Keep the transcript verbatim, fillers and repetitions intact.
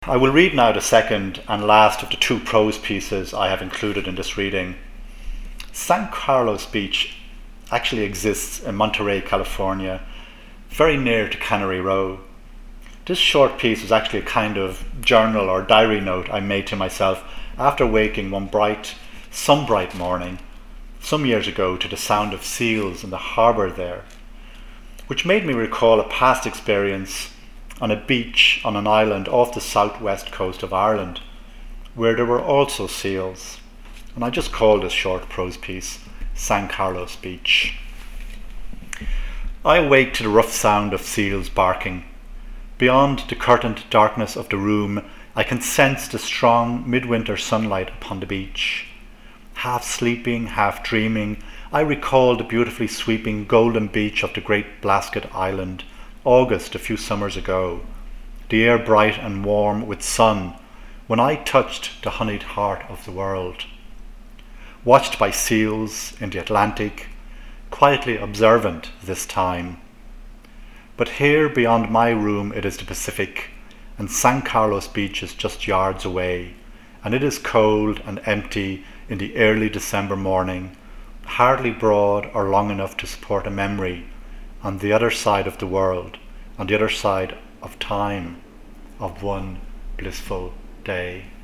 I will read now the second and last of the two prose pieces I have included in this reading. San Carlos Beach actually exists in Monterey, California, very near to Cannery Row. This short piece was actually a kind of journal or diary note I made to myself after waking one bright, sun-bright morning some years ago to the sound of seals in the harbour there, which made me recall a past experience on a beach on an island off the southwest coast of Ireland, where there were also seals. And I just called this short prose piece San Carlos Beach. I awake to the rough sound of seals barking. Beyond the curtained darkness of the room, I can sense the strong midwinter sunlight upon the beach. Half sleeping, half dreaming, I recall the beautifully sweeping golden beach of the great Blasket Island, August a few summers ago, the air bright and warm with sun, when I touched the honeyed heart of the world. Watched by seals in the Atlantic, quietly observant this time. But here beyond my room it is the Pacific, and San Carlos Beach is just yards away, and it is cold and empty in the early December morning, hardly broad or long enough to support a memory on the other side of the world, on the other side of time, of one blissful day.